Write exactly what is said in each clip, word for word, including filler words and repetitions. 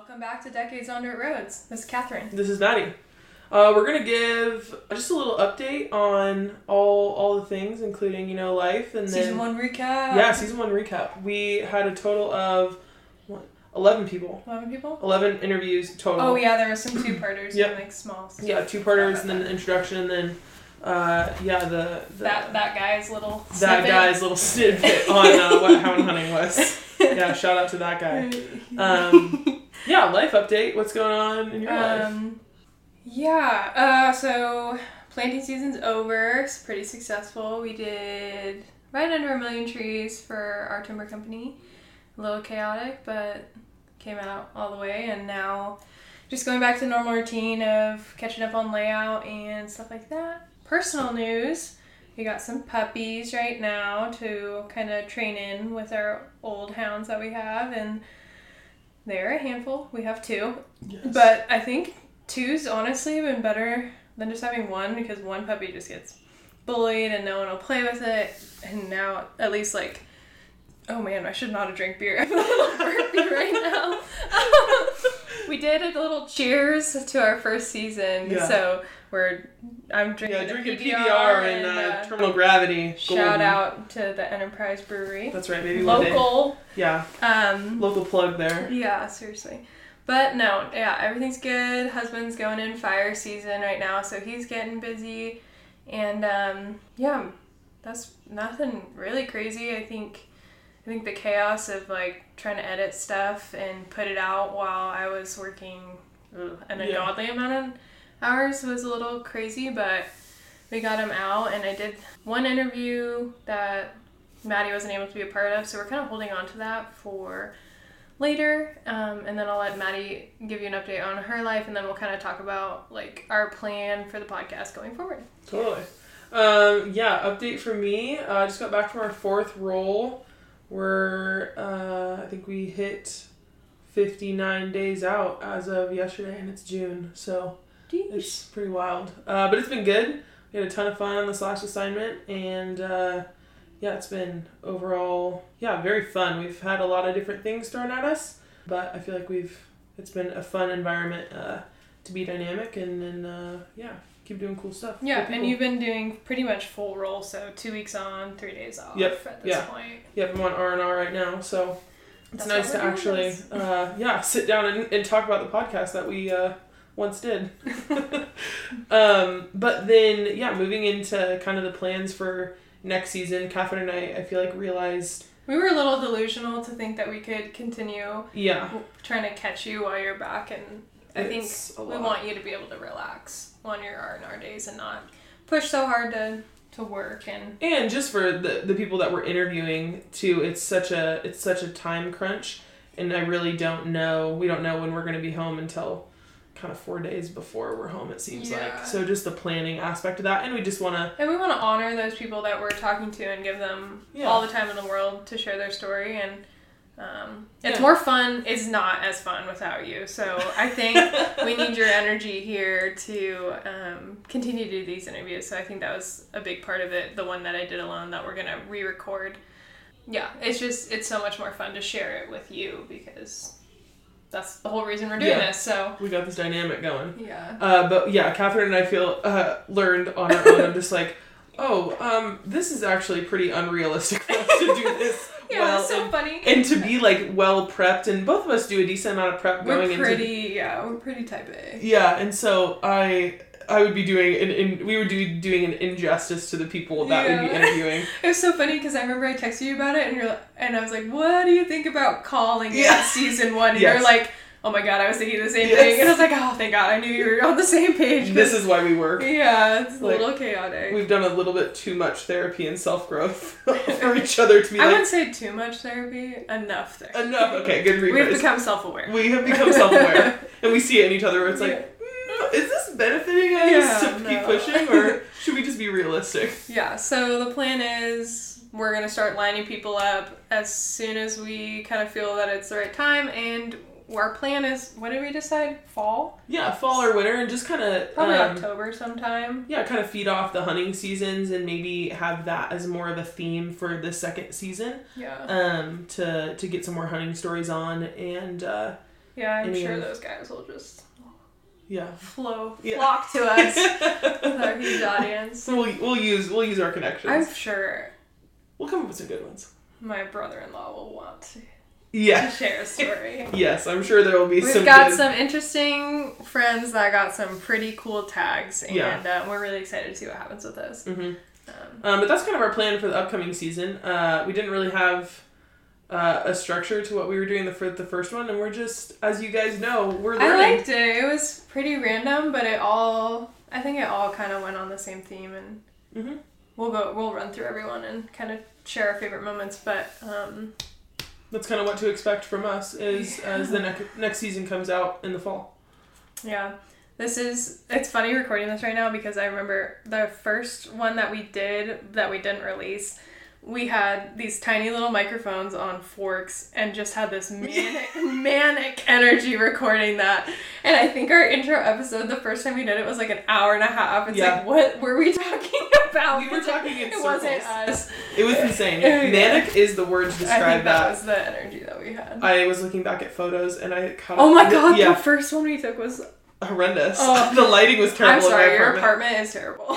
Welcome back to Decades on Dirt Roads. This is Catherine. This is Maddie. Uh, we're going to give just a little update on all all the things, including, you know, life. and Season then, one recap. Yeah, season one recap. We had a total of, what, eleven people. eleven people? eleven interviews total. Oh, yeah, there were some two-parters Yep. and, like, small stuff. Yeah, two-parters, and then the introduction, and then, uh, yeah, the... the that that guy's little That snippet. guy's little snippet on uh, what Hound Hunting was. Yeah, shout out to that guy. Um, yeah, life update. What's going on in your life? Um, yeah, uh, so planting season's over. It's pretty successful. We did right under a million trees for our timber company. A little chaotic, but came out all the way. And now just going back to the normal routine of catching up on layout and stuff like that. Personal news. We got some puppies right now to kind of train in with our old hounds that we have, and they're a handful. We have two. Yes. But I think two's honestly been better than just having one, because one puppy just gets bullied and no one will play with it. And now at least, like, oh man, I should not have drank beer. I'm a little burpy right now. We did a little cheers to our first season. Yeah. So we're I'm drinking, Yeah, drinking P B R, P B R and, and uh, uh, Terminal Gravity. shout Golden. out to the Enterprise Brewery. That's right, maybe one day. Local. Yeah, Um, local plug there. Yeah, seriously. But no, yeah, everything's good. Husband's going in fire season right now, so he's getting busy. And um, yeah, that's nothing really crazy. I think I think the chaos of like trying to edit stuff and put it out while I was working ugh, an ungodly yeah. amount of hours was a little crazy, but we got him out, and I did one interview that Maddie wasn't able to be a part of, so we're kind of holding on to that for later, um, and then I'll let Maddie give you an update on her life, and then we'll kind of talk about like our plan for the podcast going forward. Totally. Um, yeah, update for me. I uh, just got back from our fourth roll. We're, uh, I think we hit fifty-nine days out as of yesterday, and it's June, so Jeez. It's pretty wild. Uh, but it's been good. We had a ton of fun on the Slash assignment, and uh, yeah, it's been overall, yeah, very fun. We've had a lot of different things thrown at us, but I feel like we've, it's been a fun environment uh, to be dynamic, and then, uh, yeah, keep doing cool stuff. Yeah, cool and you've been doing pretty much full roll, so two weeks on, three days off yep. at this yeah. point. Yep, I'm on R and R right now, so it's That's nice to actually, uh, yeah, sit down and, and talk about the podcast that we uh, once did. um, but then, yeah, moving into kind of the plans for next season, Catherine and I, I feel like realized... We were a little delusional to think that we could continue yeah. trying to catch you while you're back, and I It's think we want you to be able to relax on your R and R days and not push so hard to, to work. And and just for the, the people that we're interviewing, too, it's such a it's such a time crunch, and I really don't know, we don't know when we're going to be home until kind of four days before we're home, it seems yeah. like. So just the planning aspect of that, and we just want to... And we want to honor those people that we're talking to and give them yeah. all the time in the world to share their story, and um, it's yeah. more fun. It's not as fun without you, so I think we need your energy here to um, continue to do these interviews. So I think that was a big part of it, the one that I did alone that we're going to re-record. Yeah, it's just, it's so much more fun to share it with you, because that's the whole reason we're doing yeah. this, so. We got this dynamic going. Yeah. Uh, but yeah, Catherine and I feel, uh, learned on our own, I'm just like, oh, um, this is actually pretty unrealistic for us to do this. Yeah, well, it's so and, funny. And to be like well prepped, and both of us do a decent amount of prep we're going pretty, into... yeah, we're pretty type A. Yeah, and so I... I would be doing an in, we would be doing an injustice to the people that yeah. we'd be interviewing. It was so funny because I remember I texted you about it, and you're and I was like, "What do you think about calling yeah. it season one?" And yes. you're like, "Oh my god, I was thinking the same yes. thing." And I was like, "Oh, thank God, I knew you were on the same page." This is why we work. Yeah, it's a like, little chaotic. We've done a little bit too much therapy and self growth for each other to be I like. wouldn't say too much therapy. Enough therapy. Enough. Okay, good rephrase. We've become self aware. We have become self aware, and we see it in each other. Where it's like. Yeah. Is this benefiting us Yeah, to no. keep pushing, or should we just be realistic? Yeah, so the plan is we're going to start lining people up as soon as we kind of feel that it's the right time, and our plan is, what did we decide? Fall? Yeah, fall or winter, and just kind of... Probably um, October sometime. Yeah, kind of feed off the hunting seasons, and maybe have that as more of a theme for the second season. Yeah. Um, to, to get some more hunting stories on, and... Uh, Yeah, I'm any sure of- those guys will just Yeah. flow, Yeah. flock to us with our huge audience. We'll we'll use we'll use our connections. I'm sure We'll come up with some good ones. my brother-in-law will want to Yeah. share a story. Yes, I'm sure there will be We've some. got good... some interesting friends that got some pretty cool tags, and Yeah. uh, we're really excited to see what happens with those. Mm-hmm. Um, Um, but that's kind of our plan for the upcoming season. Uh, we didn't really have uh, a structure to what we were doing the, for the first one, and we're just, as you guys know, we're I learning. liked it. It was pretty random, but it all, I think it all kind of went on the same theme, and Mm-hmm. we'll go, we'll run through everyone and kind of share our favorite moments, but um, That's kind of what to expect from us is as the next next season comes out in the fall. yeah. This is, it's funny recording this right now because I remember the first one that we did that we didn't release, we had these tiny little microphones on forks and just had this manic, manic energy recording that. And I think our intro episode, the first time we did it, was like an hour and a half. It's Yeah. like, what were we talking about? We were talking in It circles. wasn't us. It was insane. Yeah. Manic is the word to I describe think that, that. was the energy that we had. I was looking back at photos and I caught Oh my god, Yeah, the first one we took was... horrendous. Oh. The lighting was terrible. I'm sorry, in my your apartment. apartment is terrible.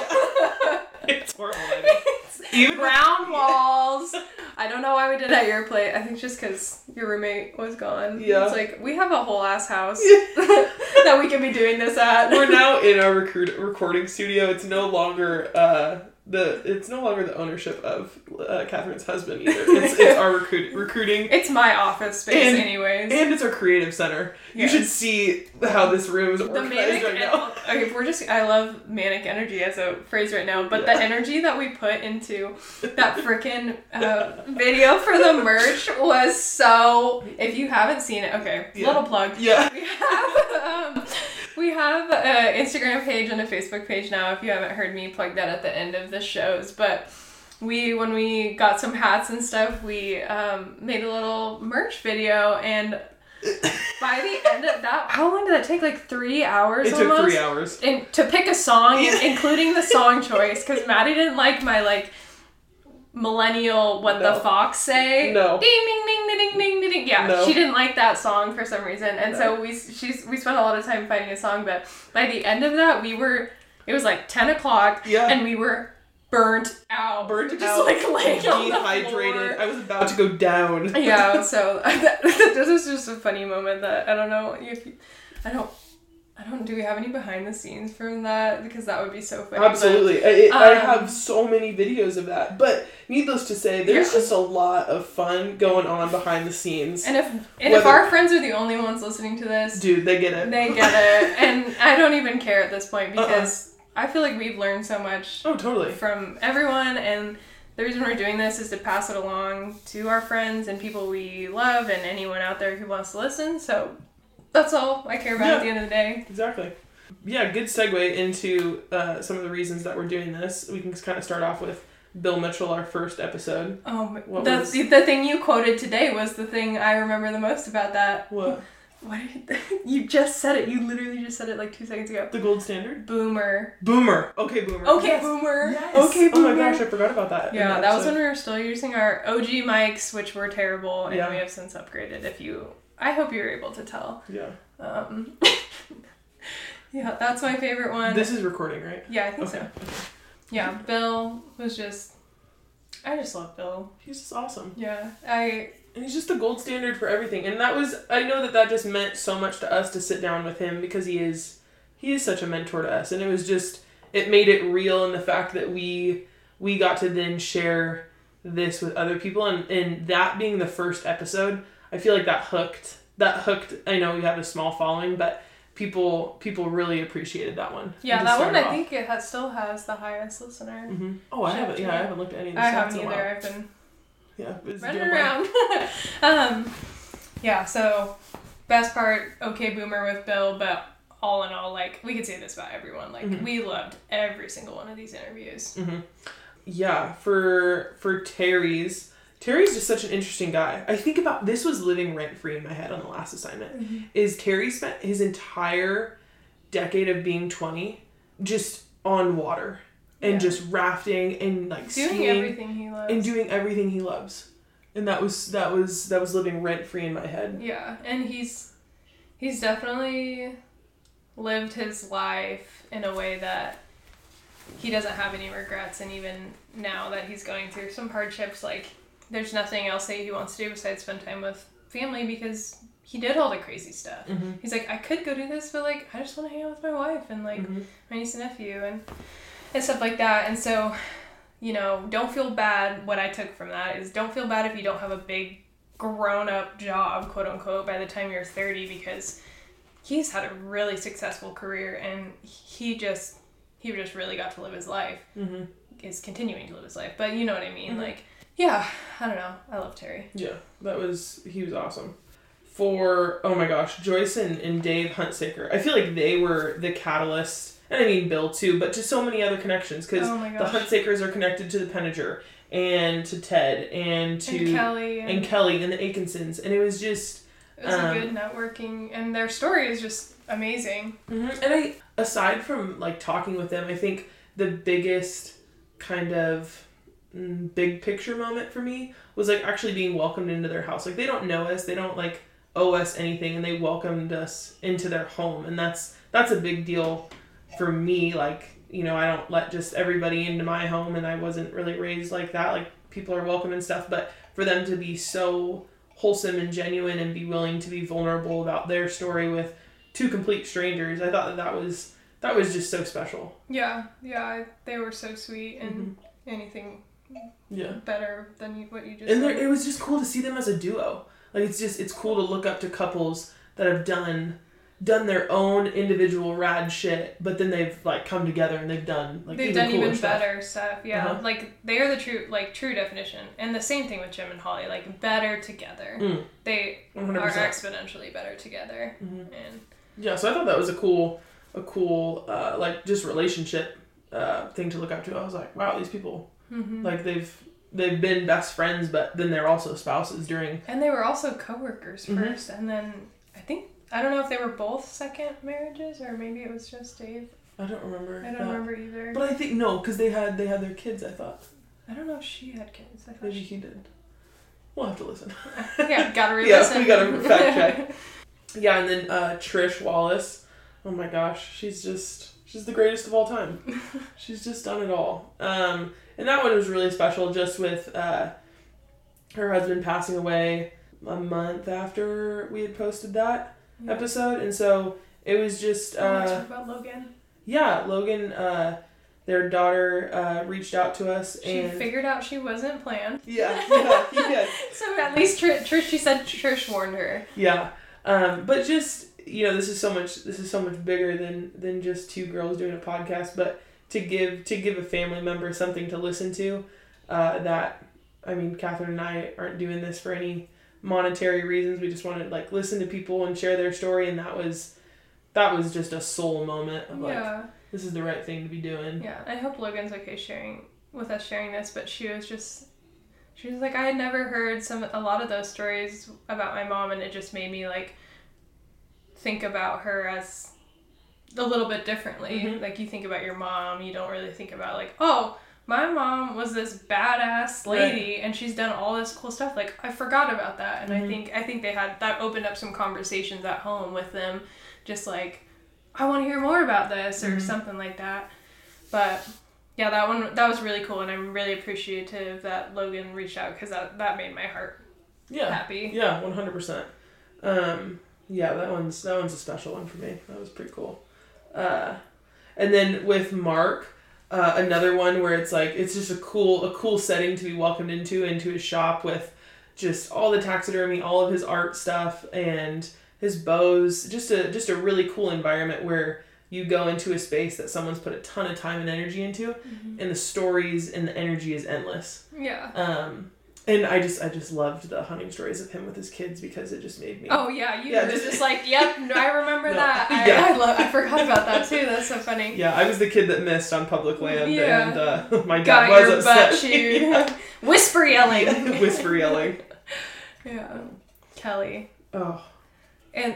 It's horrible lighting. Even Brown walls. I don't know why we did it at your place. I think just because your roommate was gone. Yeah. It's like, we have a whole ass house that we could be doing this at. We're now in our recruit recording studio. It's no longer uh the it's no longer the ownership of uh, Catherine's husband either. It's it's our recruit recruiting It's my office space And- anyways. and it's our creative center. You Yes. should see how this room is the organized manic right now. en- okay, we're just I love manic energy as a phrase right now, but the Yeah. energy that we put into that freaking uh, video for the merch was so, if you haven't seen it, okay, Yeah. little plug. Yeah. We have um, we have an Instagram page and a Facebook page now. If you haven't heard me plug that at the end of the shows, but we when we got some hats and stuff, we um, made a little merch video, and by the end of that, how long did that take? Like three hours. It took almost? three hours. And to pick a song, Yeah. including the song choice, because Maddie didn't like my like millennial what No. the fox say. No. Ding ding ding ding ding ding ding ding. Yeah, No. she didn't like that song for some reason, and No. so we she's we spent a lot of time finding a song. But by the end of that, we were it was like ten o'clock, Yeah. and we were burnt out, Burnt just out, like laying on the dehydrated. floor. I was about to go down. Yeah, so that, this is just a funny moment that I don't know if you, I don't I don't do we have any behind the scenes from that, because that would be so funny. Absolutely. I, it, I um, have so many videos of that. But needless to say, there's Yeah. just a lot of fun going on behind the scenes. But, and if and if Whether- our friends are the only ones listening to this, Dude, they get it. they get it, and I don't even care at this point because I feel like we've learned so much Oh, totally. from everyone, and the reason we're doing this is to pass it along to our friends and people we love and anyone out there who wants to listen. So that's all I care about Yeah. at the end of the day. Exactly. Yeah, good segue into uh, some of the reasons that we're doing this. We can kind of start off with Bill Mitchell, our first episode. Oh, What the, was- the thing you quoted today was the thing I remember the most about that. What? What did you, you just said it. You literally just said it like two seconds ago. The gold standard? Boomer. Boomer. Okay, Boomer. Okay, Yes. boomer. Yes. Okay, Oh my boomer. gosh, I forgot about that. in Yeah, the that was when episode. we were still using our O G mics, which were terrible, and Yeah. we have since upgraded. If you, I hope you're able to tell. Yeah. Um, yeah, that's my favorite one. This is recording, right? yeah, I think Okay. so. Yeah, Bill was just, I just love Bill. He's just awesome. Yeah, I, And he's just the gold standard for everything. And that was, I know that that just meant so much to us to sit down with him because he is, he is such a mentor to us. And it was just, it made it real in the fact that we, we got to then share this with other people. And, and that being the first episode, I feel like that hooked, that hooked, I know we have a small following, but people, people really appreciated that one. yeah, To that start one it I off. think it has, still has the highest listener. Mm-hmm. Oh, I Shout haven't, to yeah, you. I haven't looked at any of the I stats haven't in a either. while. I've been Yeah, it's running doing well. around. um, yeah, so best part, okay, Boomer with Bill, but all in all, like, we could say this about everyone. Like, Mhm. we loved every single one of these interviews. Mm-hmm. Yeah, for for Terry's, Terry's just such an interesting guy. I think about, this was living rent free in my head on the last assignment. Mm-hmm. Is Terry spent his entire decade of being twenty just on water and Yeah. just rafting and like Doing skiing everything he loves. and doing everything he loves. And that was that was that was living rent free in my head. Yeah, and he's He's definitely lived his life in a way that he doesn't have any regrets, and even now that he's going through some hardships, like, there's nothing else that he wants to do besides spend time with family, because he did all the crazy stuff. Mm-hmm. He's like, I could go do this, but, like, I just want to hang out with my wife and, like, mm-hmm. my niece and nephew and, and stuff like that. And so, you know, don't feel bad. What I took from that is don't feel bad if you don't have a big grown-up job, quote-unquote, by the time you're thirty, because he's had a really successful career, and he just... he just really got to live his life. Mm-hmm. Is continuing to live his life. But you know what I mean? Mm-hmm. Like, yeah, I don't know. I love Terry. Yeah, that was, he was awesome. For, oh my gosh, Joyce and, and Dave Huntsaker, I feel like they were the catalyst, and I mean Bill too, but to so many other connections, because oh the Huntsakers are connected to the Penninger, and to Ted, and to... and Kelly. And, and Kelly, and the Atkinsons, and it was just... It was um, a good networking, and their story is just amazing. Mm-hmm. And I, aside from, like, talking with them, I think the biggest kind of mm, big picture moment for me was, like, actually being welcomed into their house. Like, they don't know us, they don't, like, owe us anything, and they welcomed us into their home, and that's that's a big deal for me. Like, you know, I don't let just everybody into my home, and I wasn't really raised like that. Like, people are welcome and stuff, but for them to be so wholesome and genuine and be willing to be vulnerable about their story with two complete strangers, I thought that that was that was just so special. Yeah, yeah, they were so sweet, and mm-hmm. anything yeah better than you, what you just and said. it was just cool to see them as a duo. Like, it's just, it's cool to look up to couples that have done done their own individual rad shit, but then they've, like, come together and they've done, like, they've even done cooler even stuff. better stuff. Yeah, Uh-huh. like, they are the true, like, true definition. And the same thing with Jim and Holly, like, better together. Mm. They one hundred are percent. exponentially better together. Mm-hmm. And Yeah, so I thought that was a cool, a cool, uh, like, just relationship uh, thing to look up to. I was like, wow, these people, mm-hmm. like, they've they've been best friends, but then they're also spouses during... And they were also co-workers mm-hmm. first, and then I think, I don't know if they were both second marriages, or maybe it was just Dave. I don't remember. I don't that. remember either. But I think, no, because they had, they had their kids, I thought. I don't know if she had kids. I thought Maybe she... he did. We'll have to listen. Yeah, gotta re-listen. Yeah, we gotta fact check. Yeah, and then uh, Trish Wallace. Oh my gosh, she's just, she's the greatest of all time. She's just done it all. Um, and that one was really special, just with uh, her husband passing away a month after we had posted that Yeah. episode. And so it was just... Oh, let's Uh, talk about Logan. yeah, Logan, uh, their daughter uh, reached out to us. She and figured out she wasn't planned. Yeah, yeah, yeah. So at least Tr- Trish, she said Trish warned her. Yeah. Um, but just, you know, this is so much, this is so much bigger than, than just two girls doing a podcast, but to give, to give a family member something to listen to, uh, that, I mean, Catherine and I aren't doing this for any monetary reasons. We just want to, like, listen to people and share their story. And that was, that was just a soul moment of, like, Yeah. this is the right thing to be doing. Yeah, I hope Logan's okay sharing with us sharing this, but she was just, she was like, I had never heard some, a lot of those stories about my mom, and it just made me, like, think about her as a little bit differently. Mm-hmm. Like, you think about your mom, you don't really think about, like, oh, my mom was this badass lady, right, and she's done all this cool stuff. Like, I forgot about that, and mm-hmm. I think I think they had, that opened up some conversations at home with them, just like, I want to hear more about this, or mm-hmm. something like that. But yeah, that one, that was really cool, and I'm really appreciative that Logan reached out, because that, that made my heart yeah. happy. Yeah, one hundred percent. Um, yeah, that one's that one's a special one for me. That was pretty cool. Uh, and then with Mark, uh, another one where it's like, it's just a cool a cool setting to be welcomed into, into his shop with just all the taxidermy, all of his art stuff, and his bows. Just a just a really cool environment where you go into a space that someone's put a ton of time and energy into, mm-hmm. and the stories and the energy is endless. Yeah. Um, and I just I just loved the hunting stories of him with his kids, because it just made me. Oh yeah, you yeah, were just, just like, yep, I remember no, that. I, yeah. I love. I forgot about that too. That's so funny. Yeah, I was the kid that missed on public land, yeah. and uh, my Got dad was your upset. butt chewed. Whisper yelling. Yeah, whisper yelling. Yeah. Kelly. Oh. And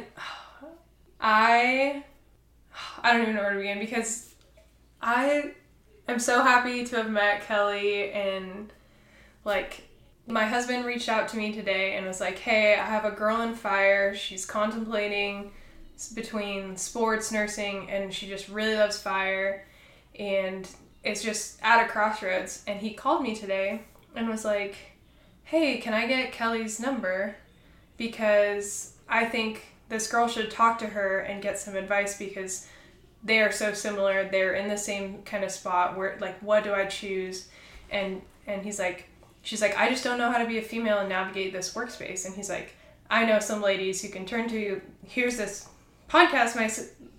I, I don't even know where to begin, because I am so happy to have met Kelly, and like, my husband reached out to me today and was like, hey, I have a girl in fire. She's contemplating between sports, nursing, and she just really loves fire, and it's just at a crossroads. And he called me today and was like, hey, can I get Kelly's number? Because I think this girl should talk to her and get some advice, because they are so similar. They're in the same kind of spot where, like, what do I choose? And and he's like, she's like, I just don't know how to be a female and navigate this workspace. And he's like, I know some ladies who can turn to, here's this podcast my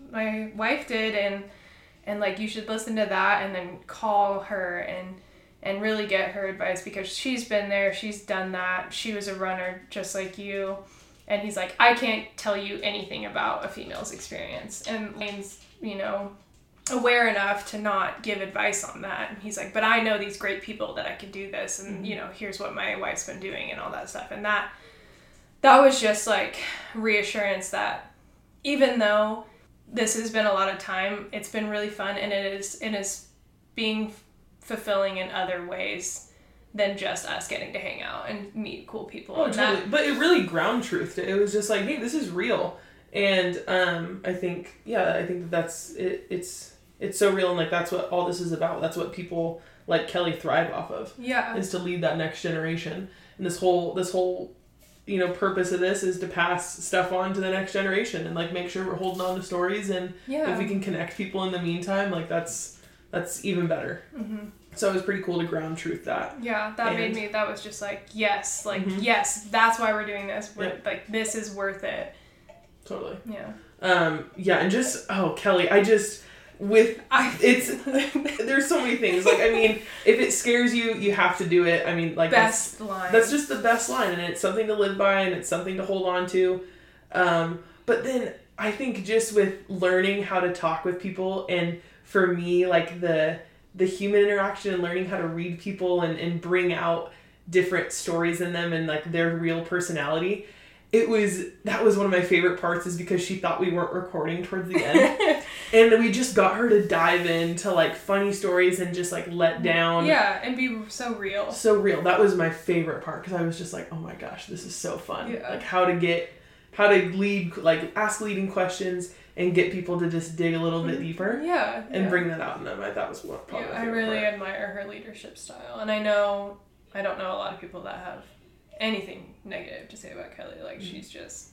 my wife did, and and like, you should listen to that, and then call her and and really get her advice, because she's been there, she's done that, she was a runner just like you. And he's like, I can't tell you anything about a female's experience, and Lane's, you know, aware enough to not give advice on that. And he's like, but I know these great people that I could do this, and mm-hmm. you know, here's what my wife's been doing and all that stuff. And that that was just like reassurance that even though this has been a lot of time, it's been really fun, and it is it is being fulfilling in other ways than just us getting to hang out and meet cool people. Oh, and totally. that, but it really ground truthed it. It was just like, hey, this is real. And um, I think, yeah, I think that that's, it, it's, it's so real. And like, that's what all this is about. That's what people like Kelly thrive off of. Yeah. Is to lead that next generation. And this whole, this whole, you know, purpose of this is to pass stuff on to the next generation and like make sure we're holding on to stories. And yeah. if we can connect people in the meantime, like that's, that's even better. Mm-hmm. So it was pretty cool to ground truth that. Yeah, that and, made me, that was just like, yes, like, mm-hmm. yes, that's why we're doing this. We're, yep. like, this is worth it. Totally. Yeah. Um, yeah, and just, oh, Kelly, I just, with, I, it's, there's so many things. Like, I mean, if it scares you, you have to do it. I mean, like, best that's, line. That's just the best line, and it's something to live by, and it's something to hold on to. Um, but then I think just with learning how to talk with people, and for me, like, the, the human interaction and learning how to read people and, and bring out different stories in them and like their real personality. It was, that was one of my favorite parts, is because she thought we weren't recording towards the end. And we just got her to dive into like funny stories and just like let down. Yeah, and be so real. So real. That was my favorite part, because I was just like, oh my gosh, this is so fun. Yeah. Like how to get, how to lead, like ask leading questions and get people to just dig a little bit deeper. Yeah. And yeah. bring that out in them. I thought was one probably yeah, my I favorite really part. admire her leadership style. And I know, I don't know a lot of people that have anything negative to say about Kelly. Like, mm-hmm. she's just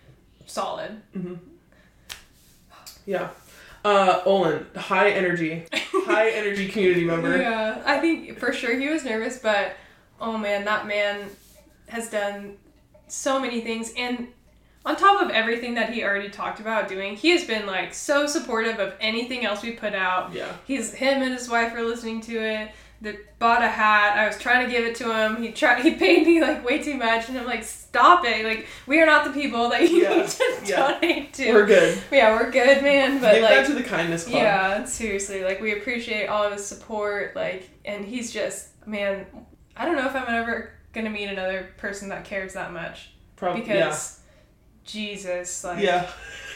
solid. Mm-hmm. Yeah. Uh, Olin, high energy. High energy community member. Yeah. I think for sure he was nervous, but oh man, that man has done so many things. And on top of everything that he already talked about doing, he has been like so supportive of anything else we put out. Yeah. He's him and his wife are listening to it. They bought a hat. I was trying to give it to him. He tried. He paid me like way too much, and I'm like, stop it! Like, we are not the people that you yeah. need to yeah. donate to. We're good. Yeah, we're good, man. But give like, that to the kindness club. Yeah, seriously. Like, we appreciate all of his support. Like, and he's just, man. I don't know if I'm ever gonna meet another person that cares that much. Probably. Because. Yeah. Jesus, like, yeah,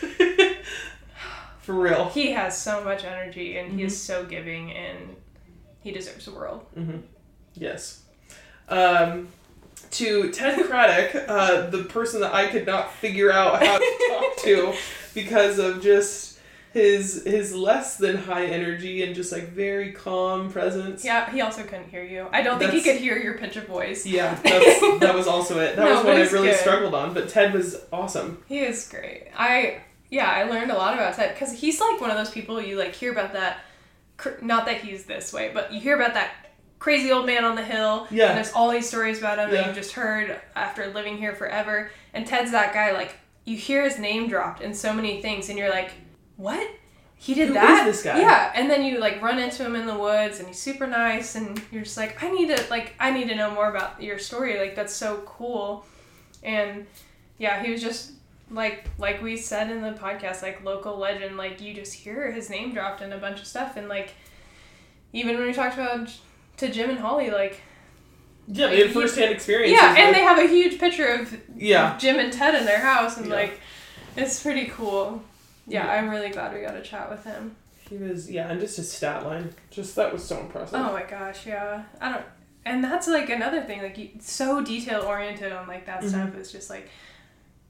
for real. He has so much energy, and mm-hmm. he is so giving, and he deserves the world. Mm-hmm. Yes. Um, to Ted Craddock, uh, the person that I could not figure out how to talk to because of just his his less than high energy and just like very calm presence. Yeah, he also couldn't hear you. I don't that's, think he could hear your pitch of voice. Yeah, that's, that was also it. That no, was what I really good. struggled on, but Ted was awesome. He is great. I, yeah, I learned a lot about Ted, because he's like one of those people you like hear about that, not that he's this way, but you hear about that crazy old man on the hill, yeah. and there's all these stories about him yeah. that you've just heard after living here forever, and Ted's that guy, like, you hear his name dropped in so many things, and you're like, what? He did Who that? Is this guy? Yeah, and then you like run into him in the woods, and he's super nice, and you're just like, I need to like I need to know more about your story. Like, that's so cool. And yeah, he was just like like we said in the podcast, like local legend. Like, you just hear his name dropped in a bunch of stuff, and like even when we talked about to Jim and Holly, like yeah, they had firsthand experience. Yeah, and with, they have a huge picture of yeah. Jim and Ted in their house, and yeah. like it's pretty cool. Yeah, yeah, I'm really glad we got to chat with him. He was, yeah, and just his stat line, just that was so impressive. Oh my gosh, yeah. I don't, and that's like another thing, like you, so detail oriented on like that mm-hmm. stuff is just like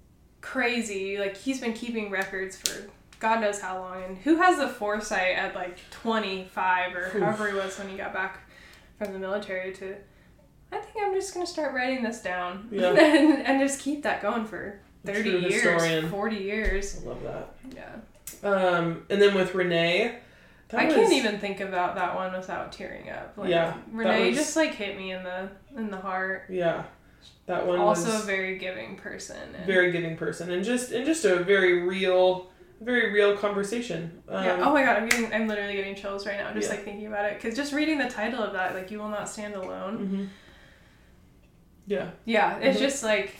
crazy. Like, he's been keeping records for God knows how long. And who has the foresight at, like, twenty-five or Oof. however he was when he got back from the military to, I think I'm just going to start writing this down. Yeah. and, and just keep that going for thirty years, historian. forty years. I love that. Yeah. Um, and then with Renee... I was... can't even think about that one without tearing up. Like, yeah. Renee was... just, like, hit me in the in the heart. Yeah. That one also was... a very giving person. And... Very giving person. And just and just a very real... Very real conversation. Um, yeah. Oh my god, I'm getting, I'm literally getting chills right now just yeah. like thinking about it. Because just reading the title of that, like, You Will Not Stand Alone. Mm-hmm. Yeah. Yeah, it's mm-hmm. just like,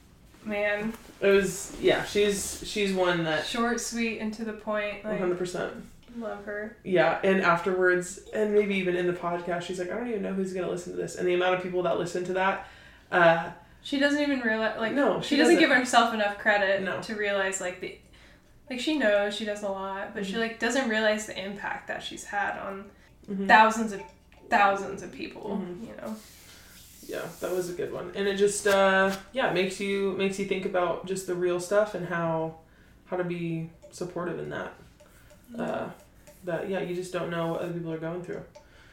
man. It was, yeah, she's she's one that... Short, sweet, and to the point. Like, one hundred percent. Love her. Yeah, and afterwards, and maybe even in the podcast, she's like, I don't even know who's going to listen to this. And the amount of people that listen to that... Uh, she doesn't even realize, like, no, she, she doesn't, doesn't give herself enough credit no. to realize, like, the... Like, she knows she does a lot, but mm-hmm. she, like, doesn't realize the impact that she's had on mm-hmm. thousands of thousands of people, mm-hmm. you know? Yeah, that was a good one. And it just, uh, yeah, it makes you, makes you think about just the real stuff and how, how to be supportive in that. Yeah. Uh, that, yeah, you just don't know what other people are going through.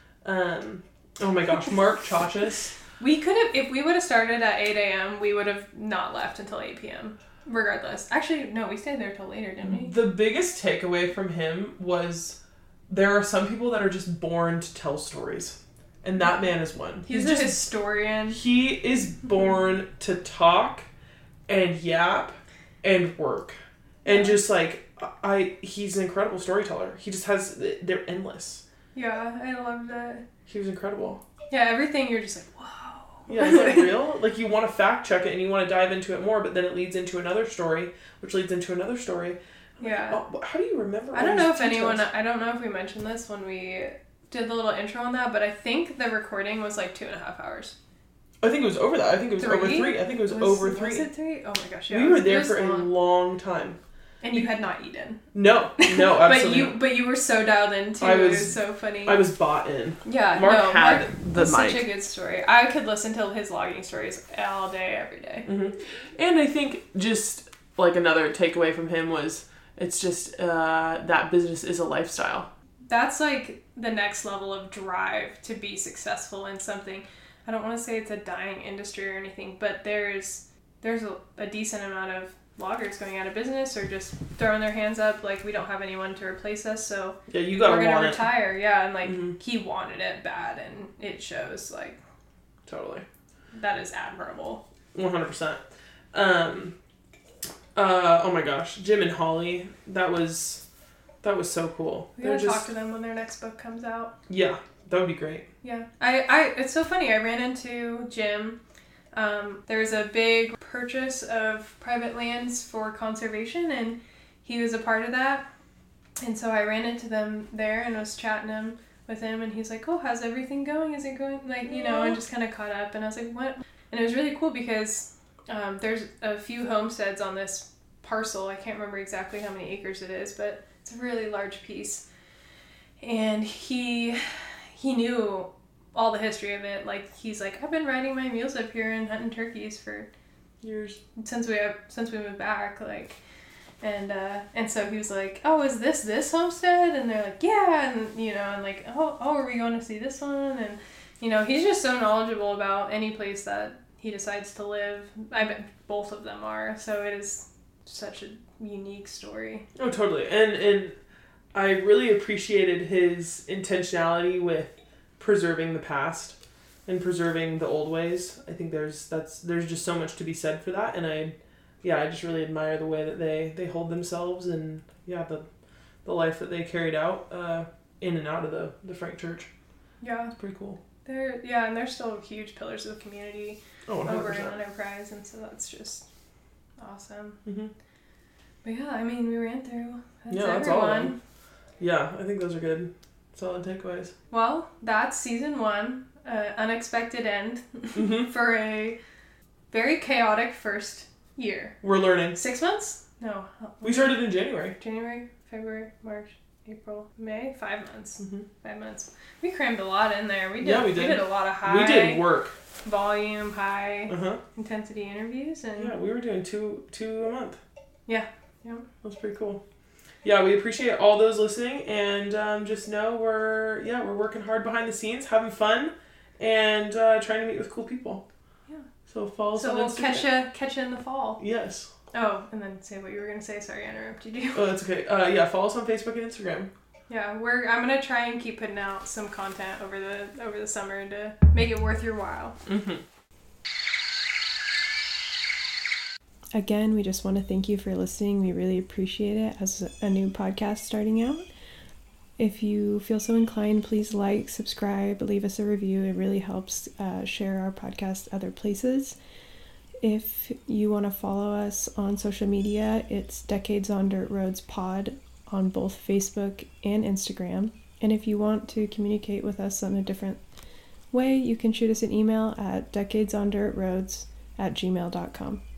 Um, oh my gosh, Mark Chachis. We could have, if we would have started at eight a.m., we would have not left until eight p.m. Regardless. Actually, no, we stayed there till later, didn't we? The biggest takeaway from him was there are some people that are just born to tell stories. And that man is one. He's, He's a just, historian. He is born to talk and yap and work. And just like, I, he's an incredible storyteller. He just has, they're endless. Yeah, I loved it. He was incredible. Yeah, everything you're just like, wow. Yeah, is that real? Like, you want to fact check it and you want to dive into it more, but then it leads into another story, which leads into another story. Yeah. Like, oh, how do you remember I don't know if details? anyone, I don't know if we mentioned this when we did the little intro on that, but I think the recording was like two and a half hours. I think it was over that. I think it was three? over three. I think it was, was over three. Was it three? Oh my gosh, yeah. We were there for long. a long time. And you had not eaten. No, no, absolutely. but you, but you were so dialed in too. Was, it was so funny. I was bought in. Yeah, Mark no, had Mark the was mic. Such a good story. I could listen to his logging stories all day, every day. Mm-hmm. And I think just like another takeaway from him was it's just uh, that business is a lifestyle. That's like the next level of drive to be successful in something. I don't want to say it's a dying industry or anything, but there's there's a, a decent amount of loggers going out of business or just throwing their hands up like we don't have anyone to replace us, so yeah, you gotta we're gonna want retire. It. Yeah, and like mm-hmm. he wanted it bad, and it shows. Like totally, that is admirable. One hundred percent. Um, uh, oh my gosh, Jim and Holly, that was that was so cool. We gotta just... talk to them when their next book comes out. Yeah, that would be great. Yeah, I, I it's so funny. I ran into Jim. Um, there was a big purchase of private lands for conservation, and he was a part of that. And so I ran into them there and was chatting him with him, and he's like, "Oh, how's everything going? Is it going like you know?" And just kind of caught up. And I was like, "What?" And it was really cool because um, there's a few homesteads on this parcel. I can't remember exactly how many acres it is, but it's a really large piece. And he he knew all the history of it. Like, he's like, I've been riding my mules up here and hunting turkeys for years since we have, since we moved back. Like, and uh, and so he was like, oh, is this this homestead? And they're like, yeah, and you know, and like, oh, oh, are we going to see this one? And you know, he's just so knowledgeable about any place that he decides to live. I bet both of them are. So it is such a unique story. Oh, totally. And and I really appreciated his intentionality with preserving the past and preserving the old ways. I think there's that's there's just so much to be said for that, and I yeah I just really admire the way that they they hold themselves and yeah the the life that they carried out uh in and out of the the Frank Church. Yeah, it's pretty cool. They're yeah and they're still huge pillars of the community oh, over in Enterprise, and so that's just awesome. Mm-hmm. But yeah, I mean, we ran through that's yeah that's everyone. all of them. Yeah, I think those are good. Solid takeaways. Well, that's season one, uh, unexpected end mm-hmm. for a very chaotic first year. We're learning. Six months? No. We started in January. January, February, March, April, May. Five months. Mm-hmm. Five months. We crammed a lot in there. We did. Yeah, we did. We did a lot of high. We did work. Volume, high uh-huh. intensity interviews, and yeah, we were doing two two a month. Yeah. Yeah. That's pretty cool. Yeah, we appreciate all those listening, and um, just know we're yeah we're working hard behind the scenes, having fun, and uh, trying to meet with cool people. Yeah. So follow us so on we'll Instagram. catch you catch you in the fall. Yes. Oh, and then say what you were gonna say. Sorry, I interrupted you. Oh, that's okay. Uh, yeah, follow us on Facebook and Instagram. Yeah, we're. I'm gonna try and keep putting out some content over the over the summer to make it worth your while. Mm-hmm. Again, we just want to thank you for listening. We really appreciate it as a new podcast starting out. If you feel so inclined, please like, subscribe, leave us a review. It really helps uh, share our podcast other places. If you want to follow us on social media, it's Decades on Dirt Roads Pod on both Facebook and Instagram. And if you want to communicate with us in a different way, you can shoot us an email at decadesondirtroads at gmail dot com.